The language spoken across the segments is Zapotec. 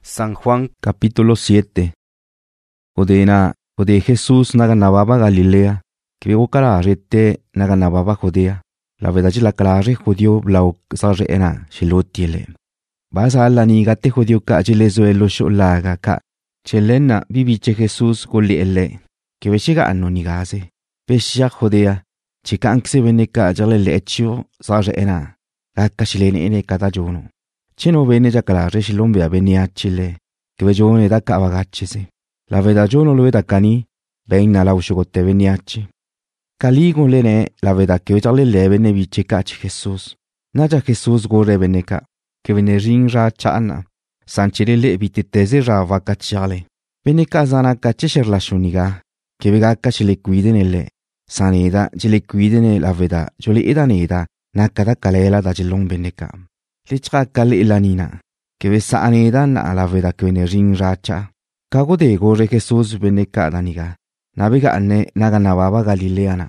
San Juan capítulo 7. Ode Jesús naganababa Galilea, que ukara rete naganababa Judea. La verdad la clase judío blau sarena shilotiele. Basa la nigate judío ka chilezuelo sholaga ka. Chelena bibiche Jesús goliele. Que veshiga anonigase. Veshia Judea. Chica anxe veneka jalele echo sarena. Gaka shilene ene katajono. Chino vene jacalare shilombe avenia chile. Que vejone da cavagacese. La verdad yo no lo veda cani. Venna la ushogote veniachi. Caligo lene la verdad que vejale levene viche cachi Jesús. Naja Jesús gore veneka. Que vene ring ra chana. Sanchirele vititeze ra vacachale. Veneka zana cache la shuniga. Que vega cachile cuidenele. Saneda jile cuidene la verdad. Yo le edaneda. Nakada calela da jilong veneka. Lichka kali ilanina, que besa aneda na la verdad que viene ring racha. Cago de gore Jesús veneka daniga, navega ane naganababa Galileana.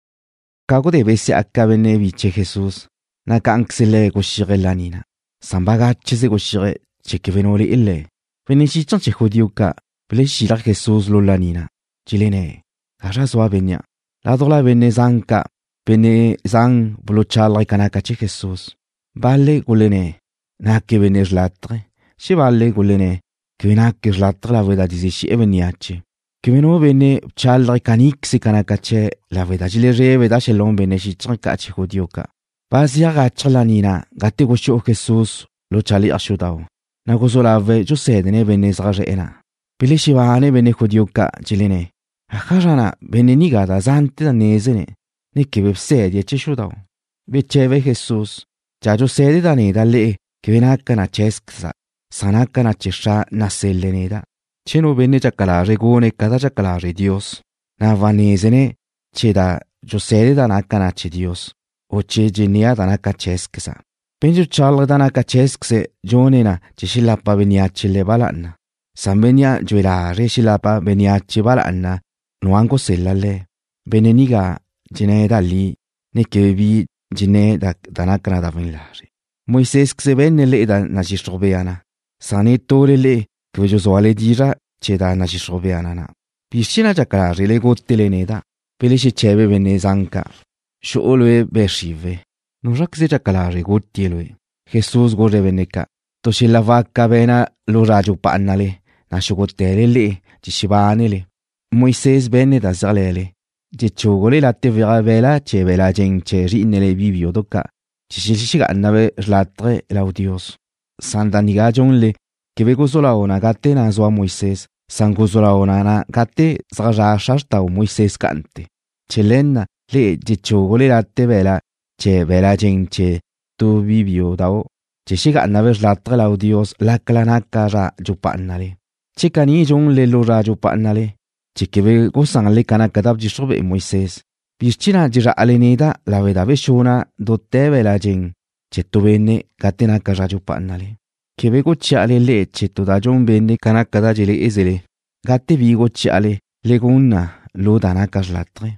Cago de bese acá vene viche Jesús, naga anxele goshire lanina. Sambaga chese goshire, cheque venole ille. Venechichan che jodiuka, bleshira Jesús lo lanina. Chilene, garaswa venia. La dola vene zanka, vene zang blochal kanaka che Jesús. Balle gulene, na che vener latre, si balle gulene, che venac latre la veda disici e veniaci. Che veno vene chaldre canixi canacace, la veda gile re veda scelon bene si trancaci hodioca. Basia gaccia la nina, gatte goscio Jesus, lo chali asciutao. Na gosolave giusedene vene srageena. Pile shivane vene hodioca gilene. Acarana vene nigada zante da nesene, ne che vepsedie ci sciutao. Veceve Jesus. Giajo sede da neda le che venacca na cesca, sanacca na cesha na selle neda. Ceno venne giacalare gone cada giacalare Dios. Na vanesene ce da jo sede da nacca na ce Dios. O ce genia da nacca cesca. Penjo cial da nacca cesque gionena ce shilappa veniaci le balanna. Sambenia gioelare shilappa veniaci balanna. Nuango sella le. Beneniga geneda lì ne che vi Gine da nakana da venilari. Moises se venne le da nashisrobeana. Sanetore le che josuale dira ce da nashisrobeana. Piscina giacalare le gottele neda. Pelici ceve venne zanca. Sciolue beshive. Non sa che se giacalare gottielue. Jesus gore venneca. Tosce la vacca vena lo raggio pannale. Nasciogotele le, ciscivanele. Moises venne da zalele. Je chogole la te vera vela che vela gente rinele vivio doka. Chishishiga annave slatre laudios. Sandaniga jonle che vego sola ona gatte na zoa Moises. Sango sola ona na gatte zara shasta Moises cante. Chelena le je chogole la te vela che vela gente tu vivio dao. Chishiga annave slatre laudios la clanaka ra jupannale. Chikani jonle lo ra jupannale. Chiqueve gozan le cana cadab jisobe Moises. Pischina gira aleneda la veda veshona dotteve la gen. Cetto venne catena carraggio pannale. Che vego ciale le cetto da gion venne cana cadagele esele. Gatte vigo ciale le gunna lo dana carlatre.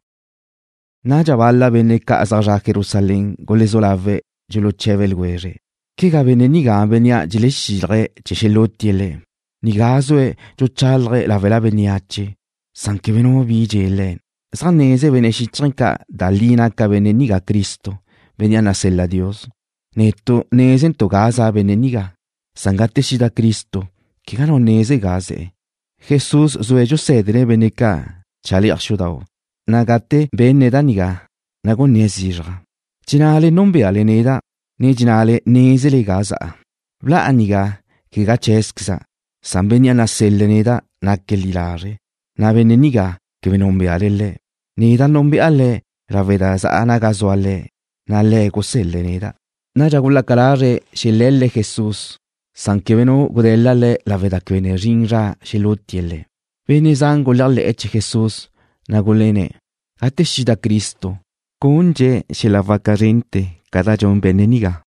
Naja valla venne casa a Gerusalem golezolave gelo cevel guerre. Che venne niga venia gile shire cescelottiele. Nigasoe gioccialre la vela veniace. San che veno vigele. San nese vene shitrinka dalina ka vene niga Cristo. Venia na sella Dios. Netto nese into gaza vene niga. Sangatte shida Cristo. Che gano nese gaze. Jesus zuejo sedre vene ka. Chali asciudao. Nagatte benne da niga. Nago nesira. Ginale non beale neda. Ne ginale nese le gaza. Vla aniga. Che ga cesksa. San venia na selle neda. Nakke lilare. Na venne niga che ve non beale le. Nida non beale raveda sa anaga zoale. Na le coselle nida. Na jagulla calare scellelle Jesus. San che veno godella le la veda che vene rinra scellottielle. Vene zangollalle ecce Jesus. Na golene. Atesci da Cristo. Conge se la va carente cada giorno bene niga.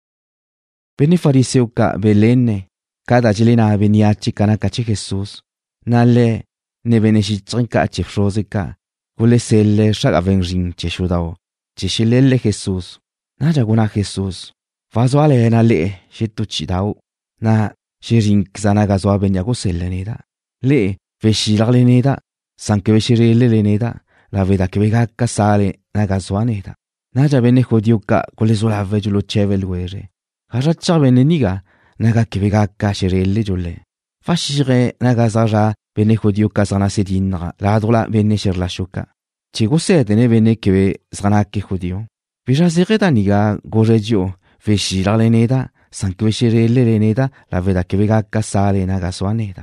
Vene fariseu ca velenne. Cada gelena veniaci canacace Jesus. Na le ne vene si trinca ce frosica, gule selle shaga ven ring ce shudao, ce shilelle Jesus, na jaguna Jesus, vazoale na le, shitu chidao, na Shirin zanaga zoa benya goseleneda. Le veshilaleneda. Sanke veshireleneda. La veda che vegacca sale naga zoaneda. Naja bene jodiuka kolezola vejulo chevel were. Hajacha bene niga naga che vegacca shirelle jole. Fashire naga zaja bene jodiuka zana sedinra. Ladrola bene shirlashuka. Chigosete ne bene che zanake jodio. Vijazireta niga goregio veshilaleneda. Sanke veshireleneda. La veda che vegacca sale naga zoaneda.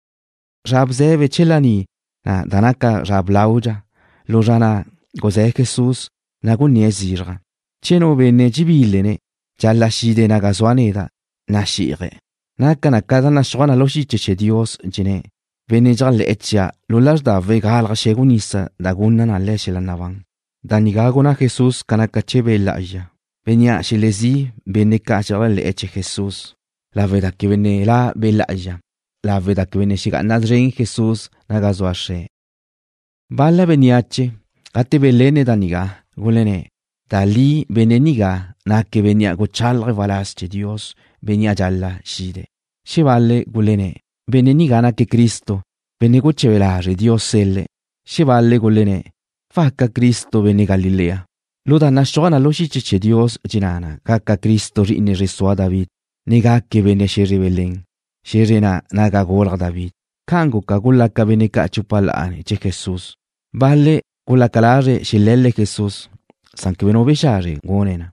Rabzeve chelani na danaka rablauja. Lojana goze Jesus na gunyezira. Cheno bene jibilene jalla shide na gazwaneda na shire. Naka na kada na shwana loshi cheche Dios jine. Bene jalle etcha lulas da vega alga shegunisa da gunna na leshe la navang. Danigago na Jesus kanaka chebe la aya. Benya shilezi bene ka jalle etche Jesus. La veda que bene la bella aya. La veda que bene shiga nadrein Jesus na gazwashe. Balla beniache, ate belene daniga, gulene, dali beneniga, na che venia goccialre valasce Dios, venia gialla shide. Chevalle gulene, beneniga na che Cristo, vene goccevelare Dios selle. Chevalle gulene, facca Cristo vene Galilea. Loda nasciona lo shice Dios ginana, cacca Cristo rine resua David, nega che vene sherivelen. Sherena naga gola David. Kango kagulla ka vene ka chupalane che Jesus. Balle gulla calare shilelle Jesus. Sanke veno beshare gonena.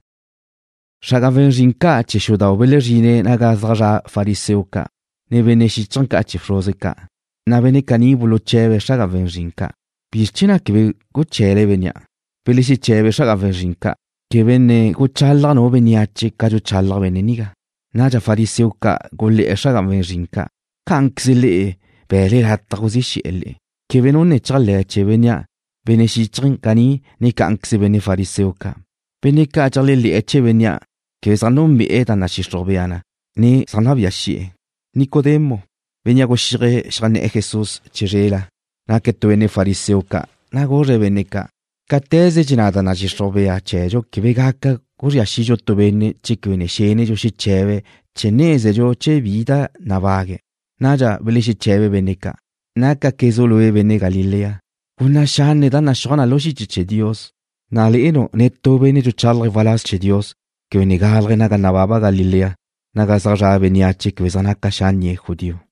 Shaga ven rinka che shoda obelerine naga zara fariseuka. Ne vene shichanka che frozeka. Na vene canibulo cheve shaga ven rinka. Birchina che gucere venia. Pelisi cheve shaga ven rinka. Che venne guchalla no veniace kaju challa veneniga. Naja fariseuka golle shaga ven rinka. Kanksile bele hatta così scelle. Che venone challe che venia. Bene shichin kani ni kankse bene fariseuka. Bene ka challe li eche venia. Che sanno mi eta na shistrobeana. Ni sanabia shie. Nicodemo. Venia go shire shane Jesus chirela. Na che tu vene fariseuka. Na gore veneka. Kateze jinata na shistrobea chejo che vegaka goria shijo to bene chikvene shene jo shicheve. Chenese jo che vita navage. Naja vele shicheve veneka. Naka kezolue vene Galilea. Una shanne da nashona loshi che Dios. Nale eno netto bene jo chalre valas che Dios. Que vene galre naga navaba Galilea. Naga sarja veniache que vezanaka shanye judio.